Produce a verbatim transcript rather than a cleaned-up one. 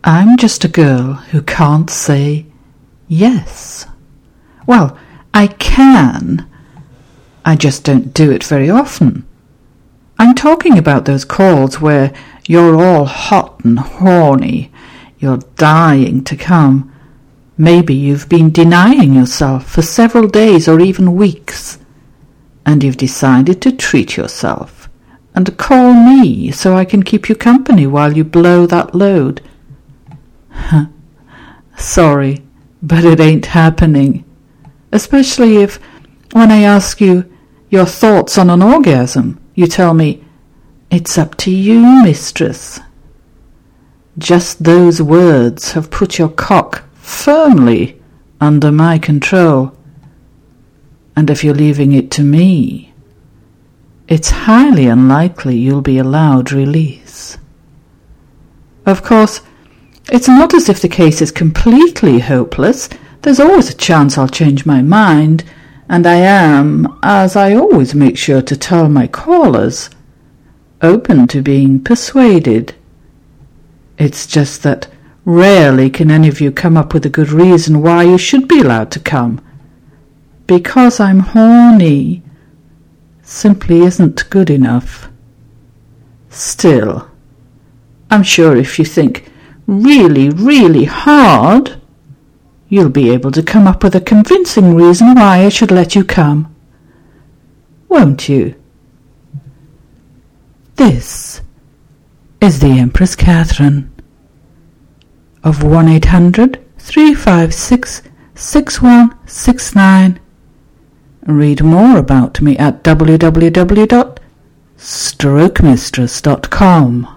I'm just a girl who can't say yes. Well, I can. I just don't do it very often. I'm talking about those calls where you're all hot and horny. You're dying to come. Maybe you've been denying yourself for several days or even weeks, and you've decided to treat yourself and call me so I can keep you company while you blow that load. Sorry, but it ain't happening. Especially if, when I ask you your thoughts on an orgasm, you tell me, "It's up to you, mistress." Just those words have put your cock firmly under my control. And if you're leaving it to me, it's highly unlikely you'll be allowed release. Of course, it's not as if the case is completely hopeless. There's always a chance I'll change my mind, and I am, as I always make sure to tell my callers, open to being persuaded. It's just that rarely can any of you come up with a good reason why you should be allowed to come. Because I'm horny simply isn't good enough. Still, I'm sure if you think really, really hard, you'll be able to come up with a convincing reason why I should let you come. Won't you? This is the Empress Catherine of one eight hundred, three five six, six one six nine. Read more about me at w w w dot stroke mistress dot com.